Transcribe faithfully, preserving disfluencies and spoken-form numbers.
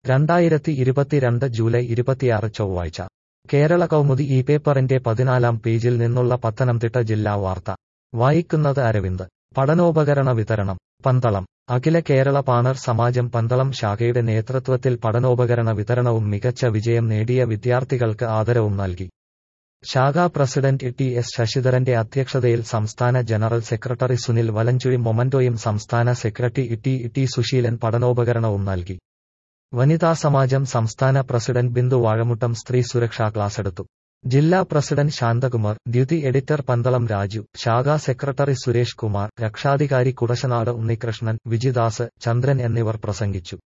രണ്ടായിരത്തി ഇരുപത്തിരണ്ട് ജൂലൈ ഇരുപത്തിയാറ് ചൊവ്വാഴ്ച കേരള കൗമുദി ഈ പേപ്പറിന്റെ പതിനാലാം പേജിൽ നിന്നുള്ള പത്തനംതിട്ട ജില്ലാ വാർത്ത വായിക്കുന്നത് അരവിന്ദ്. പഠനോപകരണ വിതരണം പന്തളം. അഖില കേരള പാണർ സമാജം പന്തളം ശാഖയുടെ നേതൃത്വത്തിൽ പഠനോപകരണ വിതരണവും മികച്ച വിജയം നേടിയ വിദ്യാർത്ഥികൾക്ക് ആദരവും നൽകി. ശാഖാ പ്രസിഡന്റ് ടി എസ് ശശിധരന്റെ അധ്യക്ഷതയിൽ സംസ്ഥാന ജനറൽ സെക്രട്ടറി സുനിൽ വലഞ്ചുഴി മൊമന്റോയും സംസ്ഥാന സെക്രട്ടറി ടി ടി സുശീലൻ പഠനോപകരണവും നൽകി. വനിതാ സമാജം സംസ്ഥാന പ്രസിഡന്റ് ബിന്ദു വാഴമുട്ടം സ്ത്രീ സുരക്ഷാ ക്ലാസെടുത്തു. ജില്ലാ president Shanthakumar, duty editor Pandalam Raju, ശാഖാ സെക്രട്ടറി സുരേഷ് കുമാർ, രക്ഷാധികാരി കുടശനാട് ഉണ്ണികൃഷ്ണൻ, വിജിദാസ്, ചന്ദ്രൻ എന്നിവർ പ്രസംഗിച്ചു.